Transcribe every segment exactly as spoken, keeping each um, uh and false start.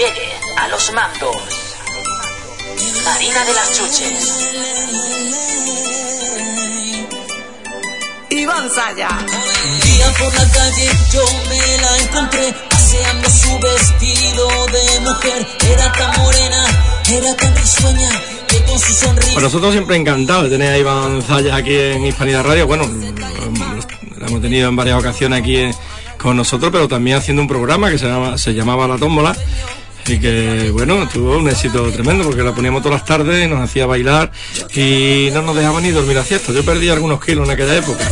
Llegue a los mandos Marina de las Chuches, Iván Zaya. Un día por la calle yo me la encontré paseando su vestido de mujer. Era tan morena, era tan risueña, que con su sonrisa... Pues nosotros siempre encantados de tener a Iván Zaya aquí en Hispanidad Radio. Bueno, lo hemos tenido en varias ocasiones aquí en, con nosotros, pero también haciendo un programa que se, llama, se llamaba La Tómbola, y que, bueno, tuvo un éxito tremendo porque la poníamos todas las tardes y nos hacía bailar y no nos dejaba ni dormir a siesta. Yo perdí algunos kilos en aquella época.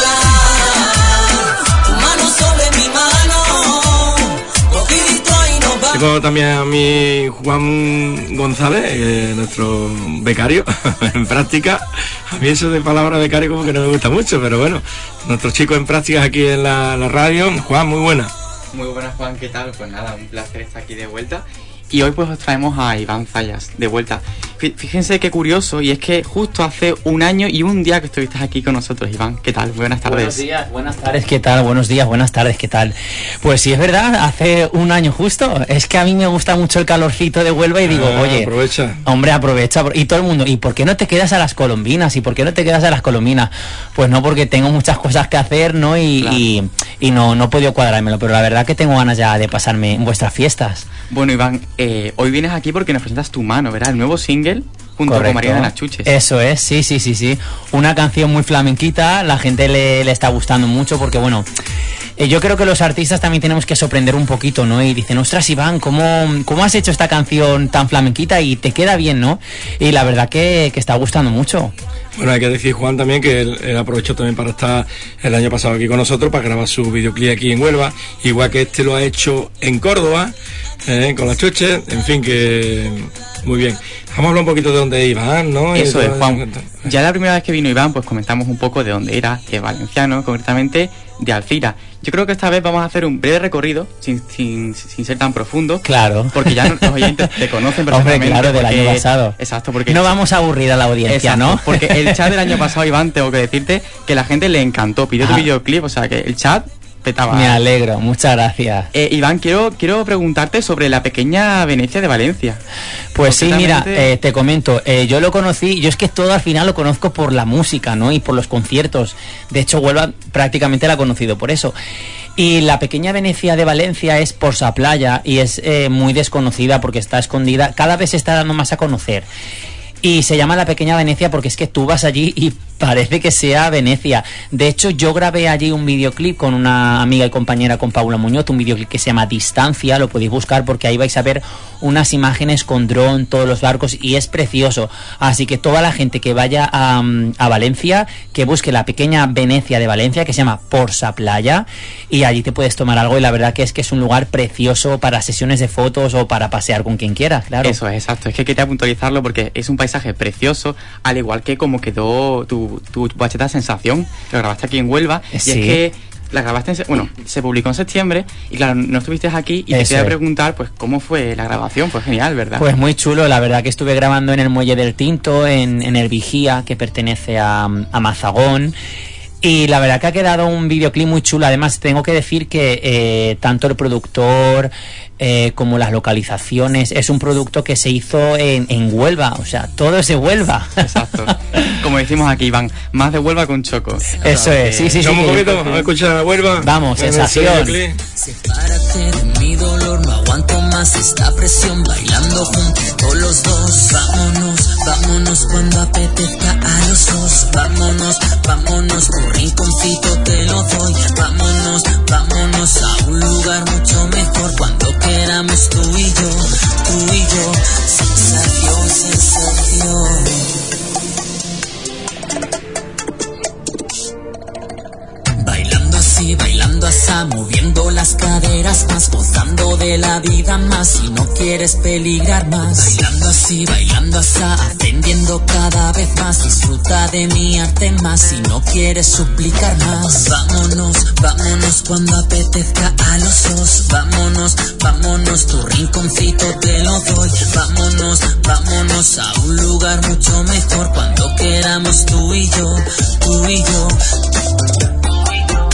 Tengo también a mi Juan González, eh, nuestro becario en práctica. A mí eso de palabra becario como que no me gusta mucho, pero bueno, nuestro chico en prácticas aquí en la, la radio. Juan, muy buena. Muy buenas, Juan, ¿qué tal? Pues nada, un placer estar aquí de vuelta. Y hoy pues os traemos a Iván Zayas de vuelta. Fíjense qué curioso, y es que justo hace un año y un día que estuviste aquí con nosotros, Iván. ¿Qué tal? Buenas tardes. Buenos días, buenas tardes, ¿qué tal? Buenos días, buenas tardes, ¿qué tal? Pues sí, es verdad, hace un año justo. Es que a mí me gusta mucho el calorcito de Huelva y digo, ah, oye, aprovecha. Hombre, aprovecha. Y todo el mundo, ¿y por qué no te quedas a las colombinas? ¿Y por qué no te quedas a las colombinas? Pues no, porque tengo muchas cosas que hacer, ¿no? Y, claro. y, y no, no he podido cuadrármelo, pero la verdad que tengo ganas ya de pasarme en vuestras fiestas. Bueno, Iván, eh, hoy vienes aquí porque nos presentas Tu Mano, ¿verdad? El nuevo single junto Correcto. Con Marina de las Chuches. Eso es, sí, sí, sí, sí. Una canción muy flamenquita, la gente le, le está gustando mucho porque, bueno, eh, yo creo que los artistas también tenemos que sorprender un poquito, ¿no? Y dicen, ostras, Iván, ¿cómo, cómo has hecho esta canción tan flamenquita? Y te queda bien, ¿no? Y la verdad que, que está gustando mucho. Bueno, hay que decir, Juan, también que él, él aprovechó también para estar el año pasado aquí con nosotros, para grabar su videoclip aquí en Huelva, igual que este lo ha hecho en Córdoba, eh, con las Chuches, en fin, que muy bien. Vamos a hablar un poquito de dónde es Iván, ¿no? Eso es, Juan. Ya la primera vez que vino Iván, pues comentamos un poco de dónde era, que es valenciano, concretamente de Alcira. Yo creo que esta vez vamos a hacer un breve recorrido, sin, sin, sin ser tan profundo. Claro. Porque ya los oyentes te conocen perfectamente. Hombre, claro, del porque, año pasado. Exacto, porque... No vamos a aburrir a la audiencia, exacto, ¿no? Porque el chat del año pasado, Iván, tengo que decirte que la gente le encantó, pidió tu videoclip, o sea que el chat... petaba. Me alegro, muchas gracias. Eh, Iván, quiero quiero preguntarte sobre la pequeña Venecia de Valencia. Pues sí, mira, eh, te comento, eh, yo lo conocí, yo es que todo al final lo conozco por la música, ¿no? Y por los conciertos. De hecho, Huelva prácticamente la he conocido por eso. Y la pequeña Venecia de Valencia es por sa playa y es eh, muy desconocida porque está escondida, cada vez se está dando más a conocer. Y se llama la pequeña Venecia porque es que tú vas allí y parece que sea Venecia. De hecho, yo grabé allí un videoclip con una amiga y compañera, con Paula Muñoz, un videoclip que se llama Distancia, lo podéis buscar porque ahí vais a ver unas imágenes con dron, todos los barcos, y es precioso. Así que toda la gente que vaya a, a Valencia, que busque la pequeña Venecia de Valencia, que se llama Por sa Playa, y allí te puedes tomar algo, y la verdad que es que es un lugar precioso para sesiones de fotos o para pasear con quien quieras, claro. Eso es, exacto. Es que quería puntualizarlo porque es un paisaje precioso, al igual que como quedó tu tu bachata Sensación, que lo grabaste aquí en Huelva. Sí. Y es que la grabaste, en, bueno, se publicó en septiembre y claro, no estuviste aquí y Eso te quería es. preguntar, pues, ¿cómo fue la grabación? Fue genial, ¿verdad? Pues muy chulo, la verdad que estuve grabando en el Muelle del Tinto, en, en el Vigía, que pertenece a, a Mazagón. Y la verdad que ha quedado un videoclip muy chulo. Además, tengo que decir que eh, tanto el productor eh, como las localizaciones, es un producto que se hizo en, en Huelva. O sea, todo es de Huelva. Exacto. Como decimos aquí, Iván, más de Huelva con Choco. Eso es, sí, sí, sí. ¿Vamos un poquito? Vamos a escuchar a Huelva. Vamos, Sensación. Sepárate de mi dolor, no aguanto más esta presión, bailando juntos los dos. Vámonos, vámonos cuando apetezca a los dos. Vámonos, vámonos, tu rinconcito te lo doy. Vámonos, vámonos a un lugar mucho mejor cuando queramos tú y yo, tú y yo. Sensación, sensación. Bailando así, bailando así, moviendo las caderas más, gozando de la vida más, si no quieres peligrar más. Bailando así, bailando así, aprendiendo cada vez más, disfruta de mi arte más, si no quieres suplicar más. Vámonos, vámonos cuando apetezca a los dos. Vámonos, vámonos, tu rinconcito te lo doy. Vámonos, vámonos a un lugar mucho mejor cuando queramos tú y yo, tú y yo.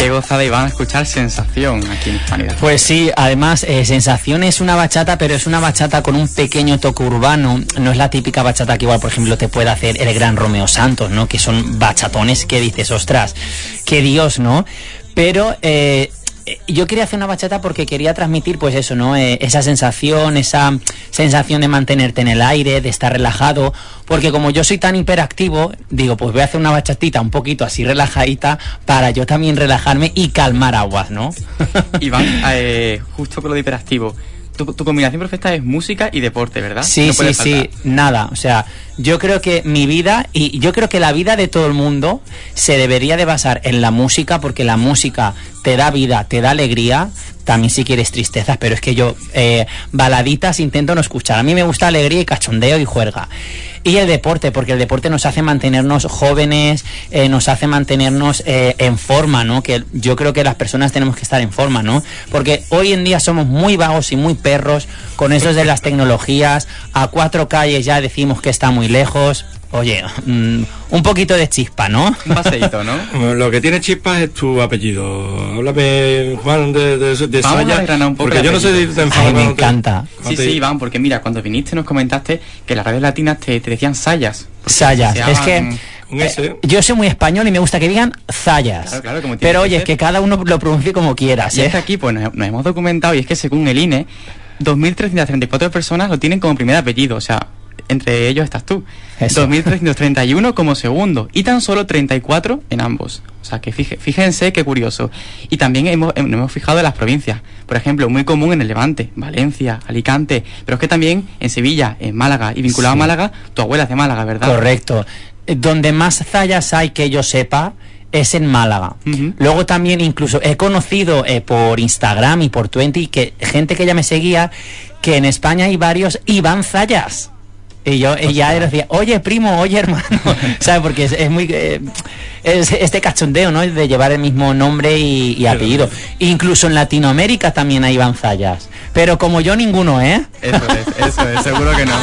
Qué gozada, y van a escuchar Sensación aquí en Hispanidad. Pues sí, además eh, Sensación es una bachata, pero es una bachata con un pequeño toque urbano. No es la típica bachata que igual, por ejemplo, te puede hacer el gran Romeo Santos, ¿no? Que son bachatones que dices, ostras, qué Dios, ¿no? Pero eh, yo quería hacer una bachata porque quería transmitir, pues eso, ¿no? Eh, esa sensación, esa sensación de mantenerte en el aire, de estar relajado, porque como yo soy tan hiperactivo, digo, pues voy a hacer una bachatita un poquito así relajadita para yo también relajarme y calmar aguas, ¿no? Iván, eh, justo con lo de hiperactivo, tu, tu combinación perfecta es música y deporte, ¿verdad? Sí, no sí, sí, nada, o sea, yo creo que mi vida, y yo creo que la vida de todo el mundo se debería de basar en la música, porque la música te da vida, te da alegría, también si quieres tristezas, pero es que yo eh, baladitas intento no escuchar. A mí me gusta alegría y cachondeo y juerga. Y el deporte, porque el deporte nos hace mantenernos jóvenes, eh, nos hace mantenernos eh, en forma, ¿no? Que yo creo que las personas tenemos que estar en forma, ¿no? Porque hoy en día somos muy vagos y muy perros con esos de las tecnologías. A cuatro calles ya decimos que está muy lejos. Oye, mmm, un poquito de chispa, ¿no? Un paseíto, ¿no? Lo que tiene chispa es tu apellido. Háblame, Juan, de, de, de Vamos Saya, a desgranar un poco porque yo no sé si te enfadas. Ay, me encanta. Sí, sí, Iván, porque mira, cuando viniste nos comentaste que las radios latinas te, te decían Sayas. Sayas, es que un S. eh, yo soy muy español y me gusta que digan Zayas. Claro, claro, como pero que oye, ser. es que cada uno lo pronuncie como quieras, Y ¿eh? es que aquí pues nos, nos hemos documentado, y es que según el I N E, dos mil trescientas treinta y cuatro personas lo tienen como primer apellido, o sea, entre ellos estás tú. Eso. dos mil trescientos treinta y uno como segundo, y tan solo treinta y cuatro en ambos. O sea, que fije, fíjense qué curioso. Y también hemos, nos hemos fijado en las provincias. Por ejemplo, muy común en el Levante, Valencia, Alicante, pero es que también en Sevilla, en Málaga, y vinculado Sí. a Málaga, tu abuela es de Málaga, ¿verdad? Correcto. Eh, Donde más Zayas hay que yo sepa es en Málaga. Uh-huh. Luego también incluso he conocido eh, por Instagram y por Twenty que gente que ya me seguía, que en España hay varios Iván Zayas. Y yo y ya decía, oye primo, oye hermano, ¿sabes? Porque es, es muy eh, es este cachondeo, ¿no? De llevar el mismo nombre y, y apellido. Incluso en Latinoamérica también hay Iván Zayas, pero como yo ninguno, ¿eh? Eso es, eso es, seguro que no.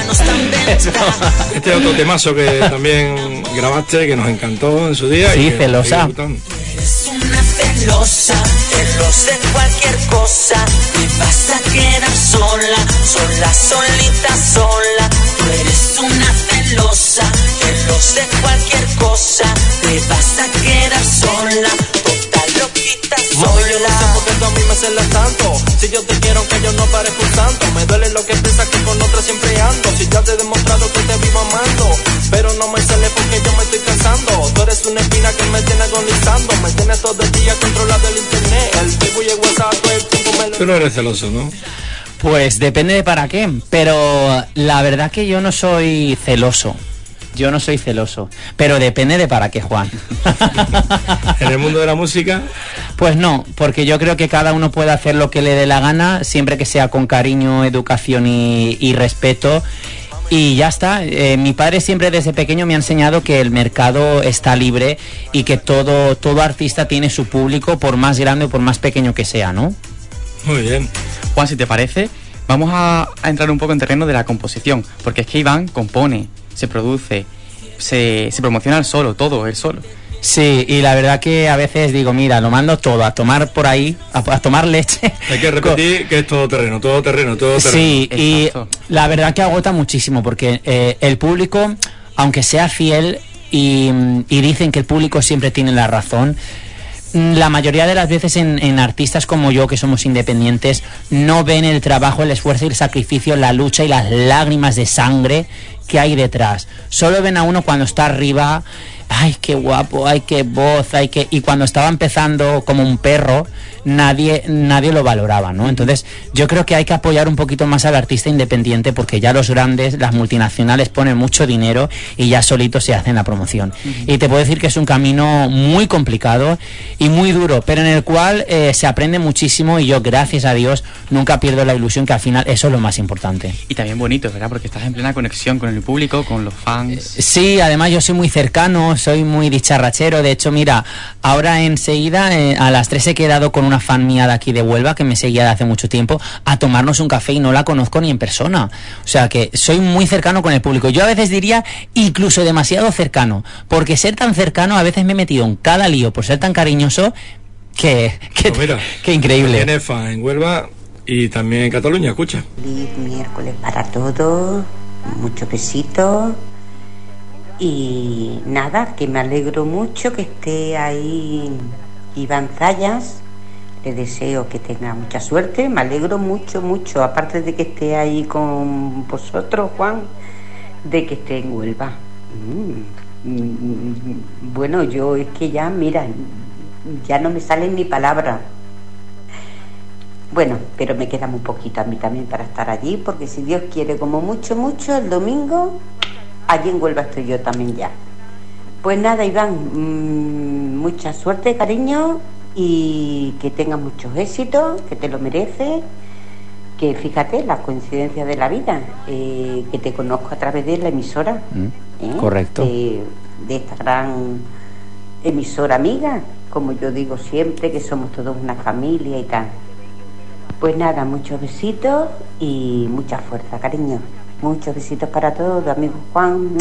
Este es otro temazo que también grabaste, que nos encantó en su día. Sí, y que celosa. sigue gustando. Eres una celosa, celosa en cualquier cosa. Te vas a quedar sola, sola, solita, sola. Tú eres una celosa, celosa en cualquier cosa. Te vas a quedar sola, total loquita, sola. Porque tú a mí me celas tanto. Si yo te quiero, aunque yo no parezco un santo. Me duele lo que piensas que con otra siempre ando. Si ya te he demostrado que te vivo amando, pero no me celes porque yo me estoy cansando. Tú eres una espina que me tiene agonizando. Me tienes todo el día controlado el internet. El Facebook y el WhatsApp todo el tiempo me lo... Tú no eres celoso, ¿no? Pues depende de para qué, pero la verdad que yo no soy celoso. Yo no soy celoso, pero depende de para qué, Juan. En el mundo de la música, Pues no, porque yo creo que cada uno puede hacer lo que le dé la gana, siempre que sea con cariño, educación y, y respeto. Y ya está. Eh, mi padre siempre desde pequeño me ha enseñado que el mercado está libre y que todo, todo artista tiene su público, por más grande o por más pequeño que sea, ¿no? muy bien. Juan, si te parece, vamos a, a entrar un poco en terreno de la composición, porque es que Iván compone, se produce, se, se promociona él solo, todo él solo. Sí, y la verdad que a veces digo, mira, lo mando todo a tomar por ahí, a, a tomar leche. Hay que repetir que es todo terreno, todo terreno, todo terreno. Sí, y Exacto. la verdad que agota muchísimo, porque eh, el público, aunque sea fiel y, y dicen que el público siempre tiene la razón, la mayoría de las veces en, en artistas como yo, que somos independientes, no ven el trabajo, el esfuerzo y el sacrificio, la lucha y las lágrimas de sangre que hay detrás. Solo ven a uno cuando está arriba, ay, qué guapo, ay, qué voz, ay, qué... Y cuando estaba empezando como un perro, nadie nadie lo valoraba, ¿no? Entonces, yo creo que hay que apoyar un poquito más al artista independiente, porque ya los grandes, las multinacionales ponen mucho dinero y ya solitos se hacen la promoción. Uh-huh. Y te puedo decir que es un camino muy complicado y muy duro, pero en el cual eh, se aprende muchísimo, y yo, gracias a Dios, nunca pierdo la ilusión, que al final eso es lo más importante. Y también bonito, ¿verdad? Porque estás en plena conexión con el público, con los fans. Sí, además yo soy muy cercano, soy muy dicharrachero. De hecho, mira, ahora enseguida eh, a las tres he quedado con una fan mía de aquí de Huelva, que me seguía de hace mucho tiempo, a tomarnos un café, y no la conozco ni en persona. O sea que soy muy cercano con el público. Yo a veces diría incluso demasiado cercano, porque ser tan cercano, a veces me he metido en cada lío por ser tan cariñoso, Qué, qué, pues mira, qué increíble. Tiene fan en Huelva y también en Cataluña, escucha. Feliz miércoles para todos, muchos besitos y nada, que me alegro mucho que esté ahí Iván Zayas. Le deseo que tenga mucha suerte, me alegro mucho, mucho, aparte de que esté ahí con vosotros, Juan, de que esté en Huelva. Mm. Bueno, yo es que ya, mira, ya no me salen ni palabras. Bueno, pero me queda muy poquito a mí también para estar allí, porque si Dios quiere, como mucho, mucho, el domingo, allí en Huelva estoy yo también ya. Pues nada, Iván, mmm, mucha suerte, cariño, y que tengas muchos éxitos, que te lo mereces, que fíjate, la coincidencia de la vida, eh, que te conozco a través de la emisora, mm, ¿eh? Correcto. De, de esta gran emisora amiga, como yo digo siempre, que somos todos una familia y tal. Pues nada, muchos besitos y mucha fuerza, cariño. Muchos besitos para todos, amigo Juan.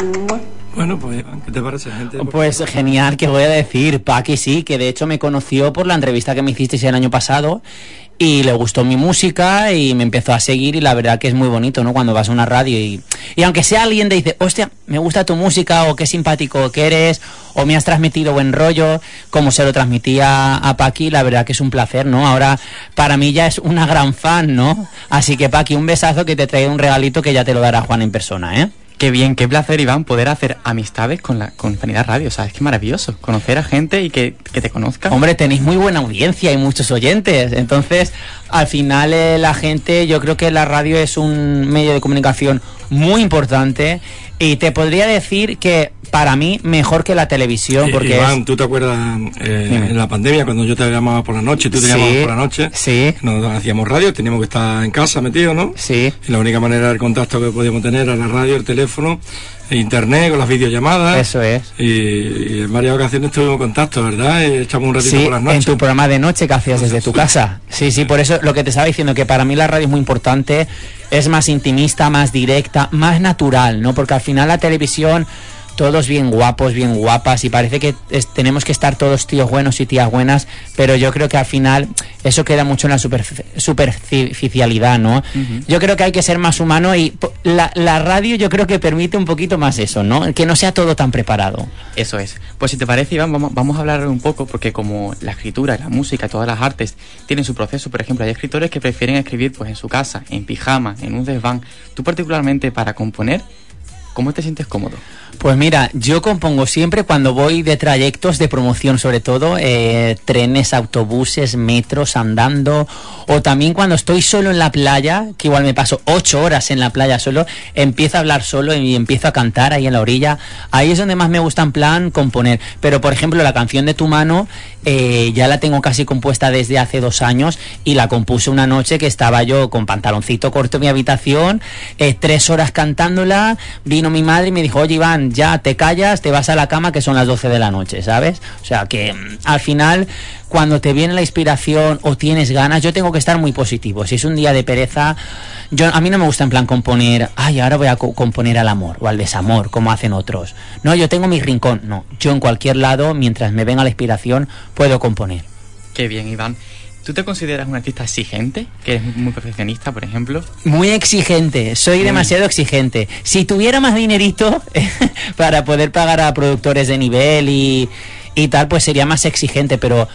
Bueno, pues, ¿qué te parece, gente? Pues genial, que voy a decir, Paqui sí, que de hecho me conoció por la entrevista que me hicisteis el año pasado y le gustó mi música y me empezó a seguir y la verdad que es muy bonito, ¿no? Cuando vas a una radio y, y aunque sea alguien te dice, hostia, me gusta tu música o qué simpático que eres o me has transmitido buen rollo, como se lo transmitía a Paqui, la verdad que es un placer, ¿no? Ahora para mí ya es una gran fan, ¿no? Así que Paqui, un besazo, que te trae un regalito que ya te lo dará Juan en persona, ¿eh? Qué bien, qué placer, Iván, poder hacer amistades con la con Hispanidad Radio, ¿sabes? Qué maravilloso, conocer a gente y que, que te conozcan. Hombre, tenéis muy buena audiencia y muchos oyentes, entonces al final eh, la gente, yo creo que la radio es un medio de comunicación muy importante y te podría decir que para mí mejor que la televisión, porque Iván, es... ¿tú te acuerdas eh, en la pandemia cuando yo te llamaba por la noche, tú te Sí, llamabas por la noche? Sí. Nos hacíamos radio, teníamos que estar en casa metidos, ¿no? Sí. Y la única manera del contacto que podíamos tener era la radio, el teléfono, el internet, con las videollamadas. Eso es. Y, y en varias ocasiones tuvimos en contacto, ¿verdad? Y echamos un ratito Sí, por las noches. en tu programa de noche que hacías desde tu casa. Sí, sí, por eso lo que te estaba diciendo, que para mí la radio es muy importante, es más intimista, más directa, más natural, ¿no? Porque al final la televisión, todos bien guapos, bien guapas, y parece que es, tenemos que estar todos tíos buenos y tías buenas, pero yo creo que al final eso queda mucho en la super, superficialidad, ¿no? Uh-huh. Yo creo que hay que ser más humano y la, la radio yo creo que permite un poquito más eso, ¿no? Que no sea todo tan preparado. Eso es. Pues si te parece, Iván, vamos, vamos a hablar un poco, porque como la escritura, la música, todas las artes tienen su proceso. Por ejemplo, hay escritores que prefieren escribir pues en su casa, en pijama, en un desván. Tú particularmente para componer, ¿cómo te sientes cómodo? Pues mira, yo compongo siempre cuando voy de trayectos de promoción, sobre todo eh, trenes, autobuses, metros, andando, o también cuando estoy solo en la playa, que igual me paso ocho horas en la playa solo, empiezo a hablar solo y empiezo a cantar ahí en la orilla. Ahí es donde más me gusta en plan componer. Pero por ejemplo la canción de Tu Mano eh, ya la tengo casi compuesta desde hace dos años y la compuse una noche que estaba yo con pantaloncito corto en mi habitación, eh, tres horas cantándola. Vino mi madre y me dijo, oye Iván, ya te callas, te vas a la cama, que son las doce de la noche, ¿sabes? O sea que al final cuando te viene la inspiración o tienes ganas, yo tengo que estar muy positivo. Si es un día de pereza, yo a mí no me gusta en plan componer, ay, ahora voy a co- componer al amor o al desamor, como hacen otros. No, yo tengo mi rincón. No, yo en cualquier lado, mientras me venga la inspiración, puedo componer. Qué bien, Iván. ¿Tú te consideras un artista exigente? ¿Que eres muy perfeccionista, por ejemplo? Muy exigente, soy muy demasiado exigente. Si tuviera más dinerito para poder pagar a productores de nivel y, y tal, pues sería más exigente, pero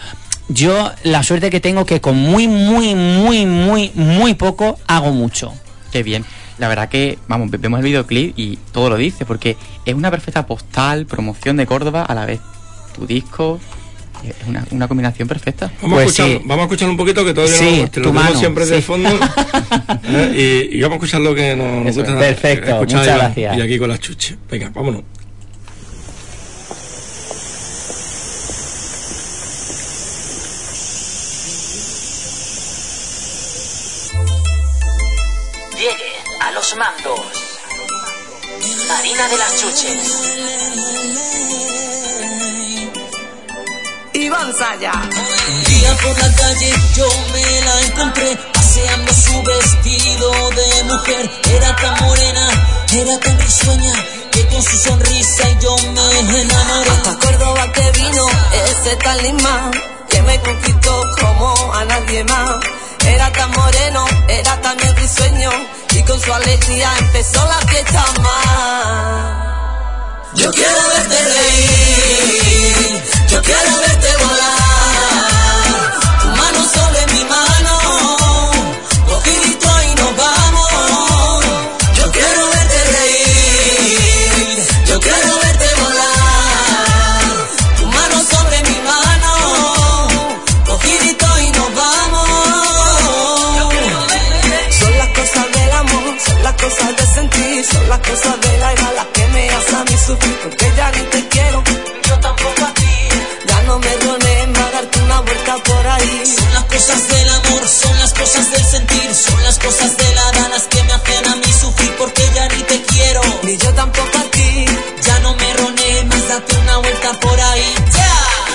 yo la suerte que tengo que con muy, muy, muy, muy, muy poco hago mucho. Qué bien. La verdad que, vamos, vemos el videoclip y todo lo dice, porque es una perfecta postal, promoción de Córdoba, a la vez tu disco... Es una, una combinación perfecta. Vamos, pues a escuchar, sí. vamos a escuchar un poquito, que todavía sí, no, te lo tengo mano, siempre sí. de fondo. ¿eh? y, y vamos a escuchar lo que nos, nos gusta. Perfecto, muchas Iván, gracias. Y aquí con las chuches. Venga, vámonos. Llegue a los mandos Marina de las Chuches. Iván Zayas. Un día por la calle yo me la encontré paseando su vestido de mujer. Era tan morena, era tan risueña, que con su sonrisa yo me enamoré. Hasta Córdoba que vino ese talismán, que que me conquistó como a nadie más. Era tan moreno, era tan risueño, y con su alegría empezó la fiesta más. Yo quiero verte reír, yo quiero verte volar, tu mano sobre mi mano, cogidito y nos vamos. Yo quiero verte reír, yo quiero verte volar, tu mano sobre mi mano, cogidito y nos vamos. Son las cosas del amor, son las cosas de sentir, son las cosas del alma las que me hacen a mí sufrir, porque ya ni te quiero, yo tampoco a ti. Ya no me duele más darte una vuelta por ahí. Son las cosas del amor, son las cosas del sentir, son las cosas de la edad las que me hacen a mí sufrir, porque ya ni te quiero, ni yo tampoco a ti. Ya no me ronees más, date una vuelta por ahí. ¡Ya!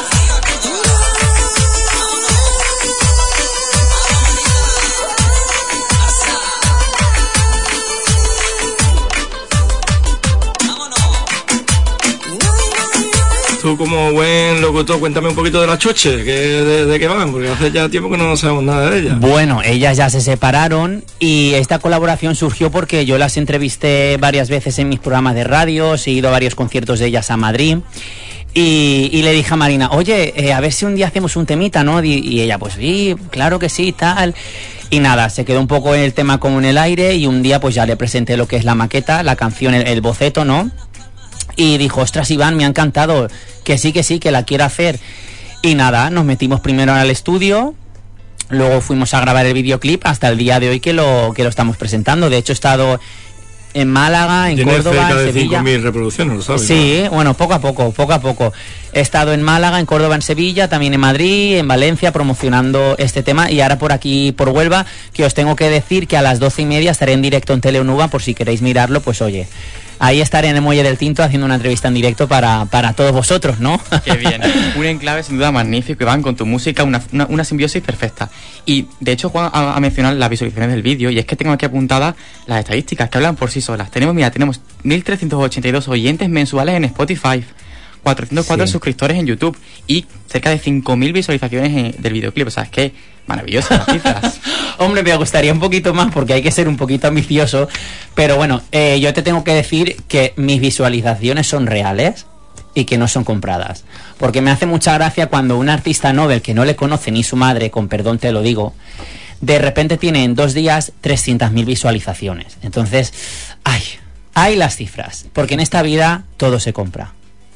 Tú como buen locutor, cuéntame un poquito de la Choche, que de, de qué van, porque hace ya tiempo que no sabemos nada de ellas. Bueno, ellas ya se separaron y esta colaboración surgió porque yo las entrevisté varias veces en mis programas de radio, he ido a varios conciertos de ellas a Madrid. Y, y le dije a Marina, oye, eh, a ver si un día hacemos un temita, ¿no? Y, y ella, pues sí, claro que sí, tal. Y nada, se quedó un poco el tema como en el aire y un día pues ya le presenté lo que es la maqueta, la canción, el, el boceto, ¿no? Y dijo, ostras, Iván, me ha encantado, que sí, que sí, que la quiero hacer. Y nada, nos metimos primero al estudio, luego fuimos a grabar el videoclip hasta el día de hoy que lo, que lo estamos presentando. De hecho, he estado en Málaga, en Córdoba, en Sevilla. cinco mil reproducciones, lo sabes. Sí, ¿no? Bueno, poco a poco, poco a poco. He estado en Málaga, en Córdoba, en Sevilla, también en Madrid, en Valencia, promocionando este tema. Y ahora por aquí, por Huelva, que os tengo que decir que a las doce y media estaré en directo en Teleunuba, por si queréis mirarlo, pues oye, ahí estaré en el Muelle del Tinto haciendo una entrevista en directo para, para todos vosotros, ¿no? Qué bien. Un enclave sin duda magnífico, Iván, con tu música, una, una, una simbiosis perfecta. Y de hecho Juan ha, ha mencionado las visualizaciones del vídeo, y es que tengo aquí apuntadas las estadísticas que hablan por sí solas. Tenemos, mira, tenemos mil trescientos ochenta y dos oyentes mensuales en Spotify, cuatrocientos cuatro sí. suscriptores en YouTube y cerca de cinco mil visualizaciones en, del videoclip. O sea, es que maravillosas las cifras. Hombre, me gustaría un poquito más porque hay que ser un poquito ambicioso. Pero bueno, eh, yo te tengo que decir que mis visualizaciones son reales y que no son compradas. Porque me hace mucha gracia cuando un artista Nobel que no le conoce ni su madre, con perdón te lo digo, de repente tiene en dos días trescientas mil visualizaciones. Entonces, ay, hay las cifras. Porque en esta vida todo se compra.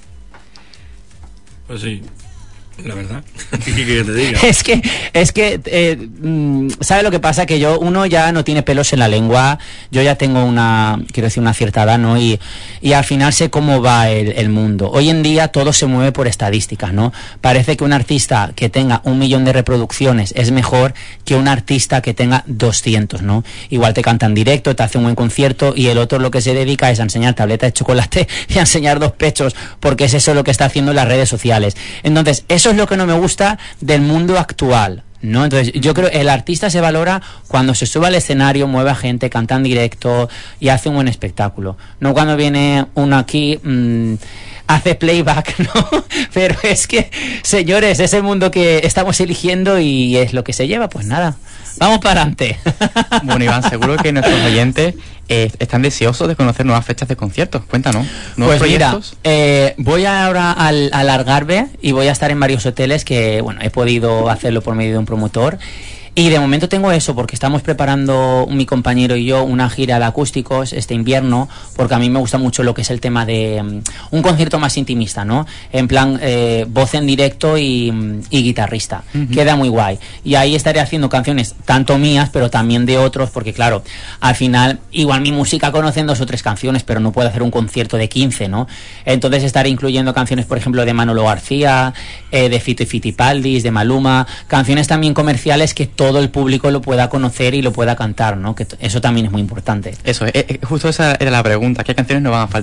Pues sí, la verdad. ¿Qué que te diga? Es que, es que, eh, ¿sabe lo que pasa? Que yo, uno ya no tiene pelos en la lengua, yo ya tengo una, quiero decir, una cierta edad, ¿no? Y, y al final sé cómo va el, el mundo. Hoy en día todo se mueve por estadísticas, ¿no? Parece que un artista que tenga un millón de reproducciones es mejor que un artista que tenga doscientos, ¿no? Igual te canta en directo, te hace un buen concierto y el otro lo que se dedica es a enseñar tableta de chocolate y a enseñar dos pechos, porque es eso lo que está haciendo en las redes sociales. Entonces, eso es lo que no me gusta del mundo actual, ¿no? Entonces yo creo que el artista se valora cuando se sube al escenario, mueve a gente, canta en directo y hace un buen espectáculo, no cuando viene uno aquí, mmm, hace playback, ¿no? Pero es que, señores, es el mundo que estamos eligiendo y es lo que se lleva. Pues nada, vamos para adelante. Bueno, Iván, seguro que nuestros oyentes eh, están deseosos de conocer nuevas fechas de conciertos. Cuéntanos, ¿nuevos pues proyectos? Mira, eh, voy ahora al, al Algarve y voy a estar en varios hoteles que, bueno, he podido hacerlo por medio de un promotor. Y de momento tengo eso, porque estamos preparando mi compañero y yo una gira de acústicos este invierno, porque a mí me gusta mucho lo que es el tema de um, un concierto más intimista, ¿no? En plan, eh, voz en directo y, y guitarrista. Uh-huh. Queda muy guay. Y ahí estaré haciendo canciones, tanto mías, pero también de otros, porque claro, al final, igual mi música conocen dos o tres canciones, pero no puedo hacer un concierto de quince, ¿no? Entonces estaré incluyendo canciones, por ejemplo, de Manolo García, eh, de Fito y Fitipaldis, de Maluma, canciones también comerciales que todo el público lo pueda conocer y lo pueda cantar, ¿no? Que eso también es muy importante. Eso, eh, justo esa era la pregunta. ¿Qué canciones nos van a faltar?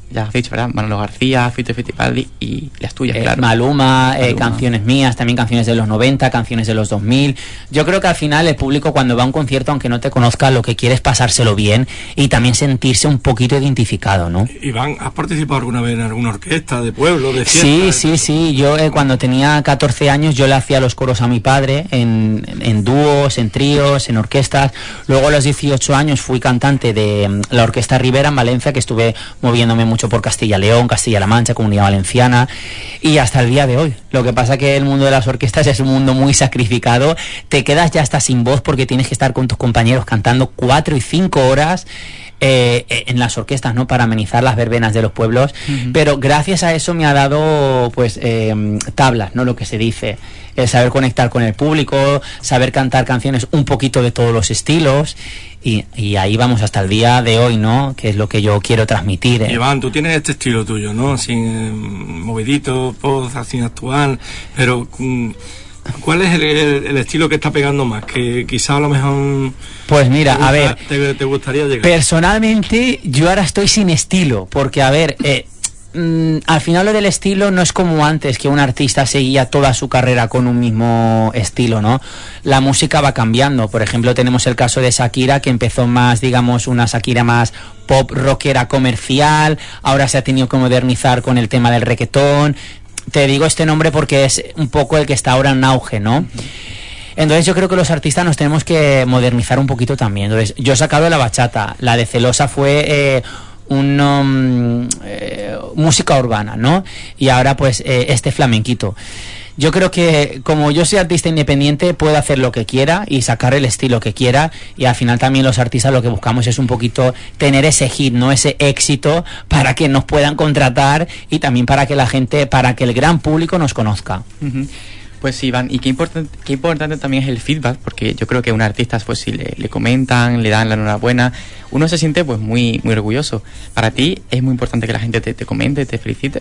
ya has dicho, ¿verdad? Manolo García, Fito Fittipaldi y las tuyas, eh, claro. Maluma, Maluma. Eh, canciones mías, también canciones de los noventa, canciones de los dos mil. Yo creo que al final el público cuando va a un concierto, aunque no te conozca, lo que quiere es pasárselo bien y también sentirse un poquito identificado, ¿no? Iván, ¿has participado alguna vez en alguna orquesta de pueblo, de fiesta? Sí, sí, sí. Yo eh, cuando tenía catorce años yo le hacía los coros a mi padre en, en dúos, en tríos, en orquestas. Luego a los dieciocho años fui cantante de um, la Orquesta Rivera en Valencia, que estuve moviéndome mucho por Castilla-León, Castilla-La Mancha, Comunidad Valenciana, y hasta el día de hoy. Lo que pasa que el mundo de las orquestas es un mundo muy sacrificado. Te quedas ya hasta sin voz porque tienes que estar con tus compañeros cantando cuatro y cinco horas eh, en las orquestas, ¿no? Para amenizar las verbenas de los pueblos. Uh-huh. Pero gracias a eso me ha dado, pues, eh, tablas, ¿no? Lo que se dice. El saber conectar con el público, saber cantar canciones un poquito de todos los estilos. Y, y ahí vamos hasta el día de hoy, ¿no? Que es lo que yo quiero transmitir. ¿eh? Iván, tú tienes este estilo tuyo, ¿no? Así, eh, movidito, post, así actual, pero mm, ¿cuál es el, el, el estilo que está pegando más? Que quizá a lo mejor... Pues mira, gusta, a ver... Te, te gustaría llegar. Personalmente, yo ahora estoy sin estilo, porque a ver... Eh, Mm, al final lo del estilo no es como antes, que un artista seguía toda su carrera con un mismo estilo, ¿no? La música va cambiando. Por ejemplo, tenemos el caso de Shakira, que empezó más, digamos, una Shakira más pop rockera comercial, ahora se ha tenido que modernizar con el tema del reggaetón. Te digo este nombre porque es un poco el que está ahora en auge, ¿no? Entonces yo creo que los artistas nos tenemos que modernizar un poquito también. Entonces yo he sacado la bachata, la de Celosa fue... Eh, un um, eh, música urbana, ¿no? Y ahora pues eh, este flamenquito. Yo creo que como yo soy artista independiente puedo hacer lo que quiera y sacar el estilo que quiera, y al final también los artistas lo que buscamos es un poquito tener ese hit, no ese éxito, para que nos puedan contratar y también para que la gente, para que el gran público nos conozca. Uh-huh. Pues sí, Iván, y qué importante, qué importante también es el feedback, porque yo creo que a un artista, pues si le, le comentan, le dan la enhorabuena, uno se siente pues muy muy orgulloso. Para ti es muy importante que la gente te, te comente, te felicite.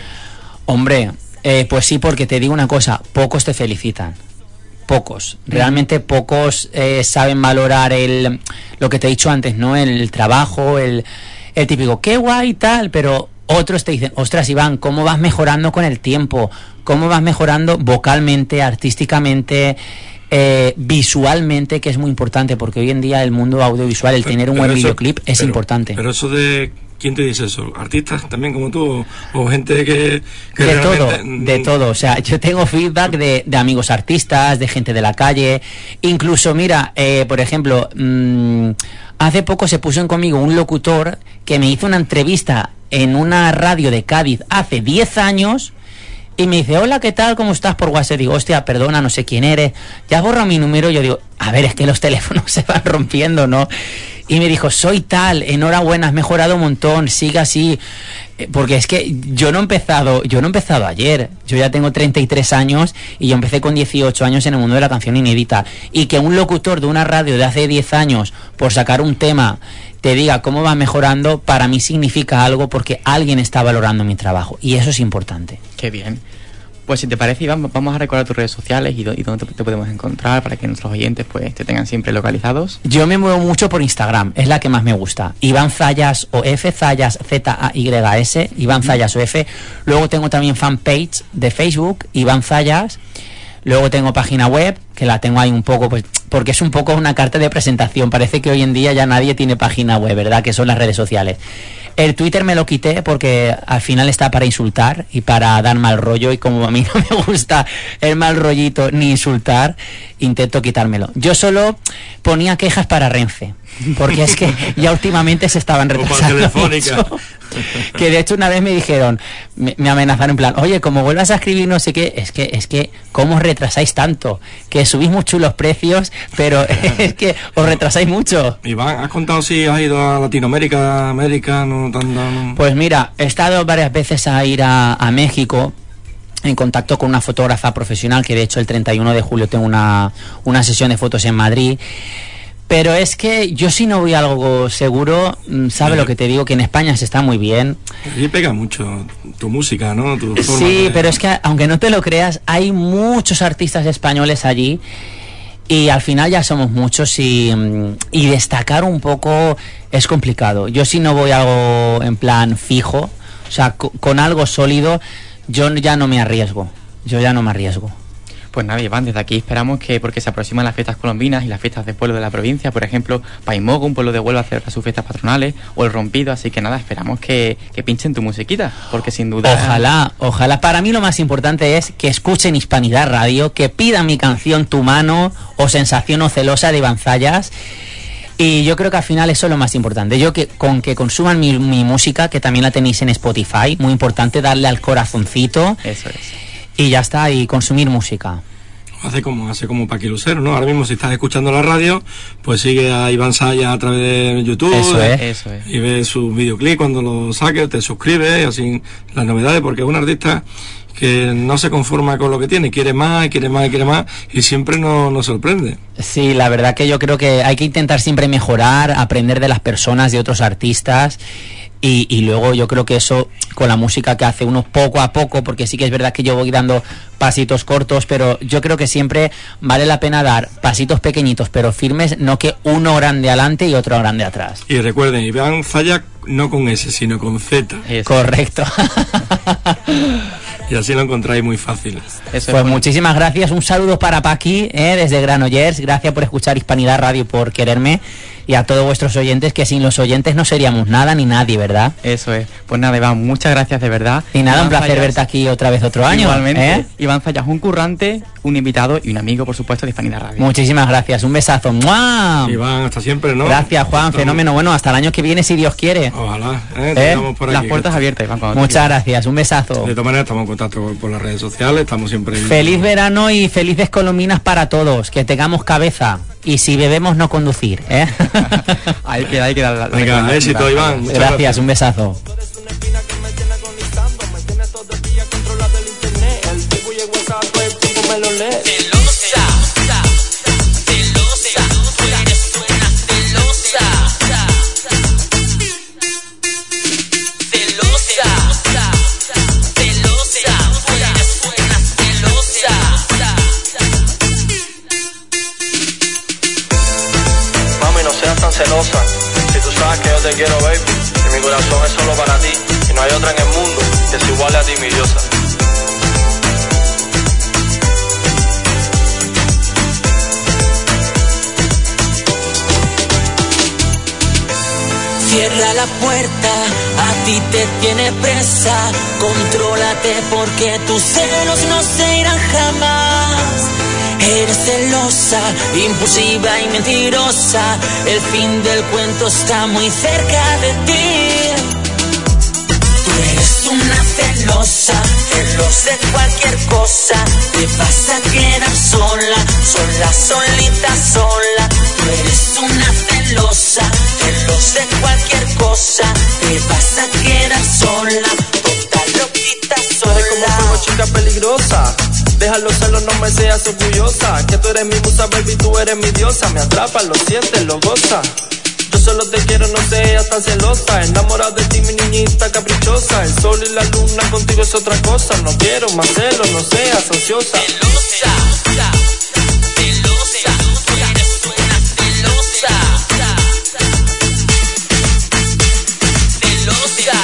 Hombre, eh, pues sí, porque te digo una cosa, pocos te felicitan. Pocos, realmente pocos eh, saben valorar el lo que te he dicho antes, ¿no? El trabajo, el, el típico, qué guay tal, pero otros te dicen, ostras Iván, ¿cómo vas mejorando con el tiempo? ¿Cómo vas mejorando vocalmente, artísticamente, eh, visualmente, que es muy importante? Porque hoy en día el mundo audiovisual, el pero, tener un buen eso, videoclip es pero, importante. Pero eso de... ¿Quién te dice eso? ¿Artistas también como tú? ¿O, o gente que...? que de realmente... todo, de todo. O sea, yo tengo feedback de, de amigos artistas, de gente de la calle. Incluso, mira, eh, por ejemplo, mmm, hace poco se puso en conmigo un locutor que me hizo una entrevista en una radio de Cádiz hace diez años... Y me dice, hola, ¿qué tal? ¿Cómo estás? Por WhatsApp. Digo, hostia, perdona, no sé quién eres. Ya borra mi número. Yo digo, a ver, es que los teléfonos se van rompiendo, ¿no? Y me dijo, soy tal, enhorabuena, has mejorado un montón, sigue así. Porque es que yo no he empezado, yo no he empezado ayer. Yo ya tengo treinta y tres años y yo empecé con dieciocho años en el mundo de la canción inédita. Y que un locutor de una radio de hace diez años, por sacar un tema, te diga cómo va mejorando, para mí significa algo, porque alguien está valorando mi trabajo y eso es importante. Qué bien. Pues si te parece, Iván, vamos a recordar tus redes sociales y, do- y dónde te, te podemos encontrar para que nuestros oyentes pues te tengan siempre localizados. Yo me muevo mucho por Instagram, es la que más me gusta. Iván Zayas o F, Zayas, Z A Y S, Iván Zayas o F. Luego tengo también fanpage de Facebook, Iván Zayas. Luego tengo página web, que la tengo ahí un poco, pues, porque es un poco una carta de presentación. Parece que hoy en día ya nadie tiene página web, ¿verdad? Que son las redes sociales. El Twitter me lo quité porque al final está para insultar y para dar mal rollo, y como a mí no me gusta el mal rollito ni insultar, intento quitármelo. Yo solo ponía quejas para Renfe, porque es que ya últimamente se estaban retrasando mucho. Que de hecho una vez me dijeron, me, me amenazaron en plan, oye, como vuelvas a escribir no sé qué, es que, es que, ¿cómo os retrasáis tanto? Que subís mucho los precios, pero es que os retrasáis mucho. Iván, ¿has contado si has ido a Latinoamérica, América, no tan, tan... Pues mira, he estado varias veces a ir a, a México, en contacto con una fotógrafa profesional, que de hecho el treinta y uno de julio tengo una, una sesión de fotos en Madrid. Pero es que yo, si no voy a algo seguro, ¿sabes lo que te digo? Que en España se está muy bien. Y pega mucho tu música, ¿no? Tu forma sí, de... pero es que aunque no te lo creas, hay muchos artistas españoles allí. y al final ya somos muchos y, y destacar un poco es complicado. Yo si no voy a algo en plan fijo, o sea, con, con algo sólido, yo ya no me arriesgo, yo ya no me arriesgo. Pues nada, Iván, desde aquí esperamos que, porque se aproximan las fiestas colombinas y las fiestas de pueblo de la provincia, por ejemplo, Paimogo, un pueblo de Huelva, celebra sus fiestas patronales, o El Rompido, así que nada, esperamos que, que pinchen tu musiquita, porque sin duda... Ojalá, ojalá. Para mí lo más importante es que escuchen Hispanidad Radio, que pidan mi canción Tu Mano, o Sensación o Celosa de Iván Zayas, y yo creo que al final eso es lo más importante. Yo que con que consuman mi, mi música, que también la tenéis en Spotify, muy importante darle al corazoncito. Eso es. Y ya está, y consumir música. Hace como hace como Paqui Lucero, ¿no? Ahora mismo si estás escuchando la radio, pues sigue a Iván Zayas a través de YouTube. Eso es, eso es. Y ves sus videoclips cuando lo saques, te suscribes, y así las novedades, porque es un artista que no se conforma con lo que tiene, quiere más, quiere más, quiere más, y siempre nos, nos sorprende. Sí, la verdad que yo creo que hay que intentar siempre mejorar, aprender de las personas, de otros artistas. Y, y luego yo creo que eso con la música que hace uno poco a poco, porque sí que es verdad que yo voy dando pasitos cortos, pero yo creo que siempre vale la pena dar pasitos pequeñitos pero firmes, no que uno grande adelante y otro grande atrás. Y recuerden, Iván Zayas no con S, sino con Z. Eso. Correcto. Y así lo encontráis muy fácil. Eso Pues es muchísimas gracias, un saludo para Paqui, eh, desde Granollers, gracias por escuchar Hispanidad Radio, por quererme, y a todos vuestros oyentes, que sin los oyentes no seríamos nada ni nadie, ¿verdad? Eso es. Pues nada, Iván, muchas gracias de verdad. Y nada, Iván un placer Zayas, verte aquí otra vez otro año. Igualmente, ¿eh? Iván Zayas, un currante, un invitado y un amigo, por supuesto, de Hispanidad Radio. Muchísimas gracias, un besazo. ¡Mua! Iván, hasta siempre, ¿no? Gracias, Juan, Estamos... fenómeno. Bueno, hasta el año que viene, si Dios quiere. Ojalá, ¿eh? ¿Eh? Estamos por aquí. Las puertas abiertas, Iván. cuando tú Muchas quieras. gracias, un besazo. De todas maneras, estamos en contacto por las redes sociales, estamos siempre... Feliz verano y felices colombinas para todos, que tengamos cabeza. Y si bebemos, no conducir, ¿eh? Ahí queda, ahí queda la, la Venga, recomendación. éxito, Iván. Muchas Gracias, gracias. un besazo. Tú eres una espina que me tiene agonizando, me tiene todo el día controlado el internet, el Facebook y el WhatsApp, todo el tiempo me lo lee. Celosa, celosa, tú eres una celosa. Celosa, celosa, tú eres una celosa. Mami, no seas tan celosa, si tú sabes que yo te quiero, baby, y mi corazón es solo para ti, y no hay otra en el mundo que se iguale a ti, mi diosa. Cierra la puerta, a ti te tiene presa. Contrólate porque tus celos no se irán jamás. Eres celosa, impulsiva y mentirosa. El fin del cuento está muy cerca de ti. Tú eres una celosa, celosa de cualquier cosa. Te vas a quedar sola, sola, solita, sola. Tú eres una celosa, celosa de cualquier cosa. Te vas a quedar sola, total loquita, Tú eres como fuego, sola. chica peligrosa. Deja los celos, no me seas orgullosa. Que tú eres mi musa, baby, tú eres mi diosa. Me atrapa, lo sientes, lo goza. Yo solo te quiero, no seas tan celosa. Enamorado de ti, mi niñita caprichosa. El sol y la luna contigo es otra cosa. No quiero más celos, no seas ansiosa. Celosa, celosa, tú eres una celosa. Celosa.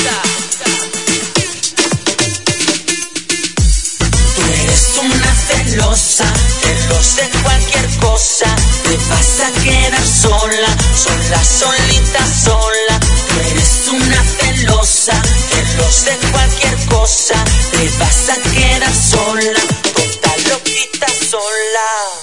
Tú eres una celosa, celosa de cualquier cosa. Te vas a quedar sola, sola, solita, sola. Tú eres una celosa, celosa de cualquier cosa. Te vas a quedar sola, total loquita, sola.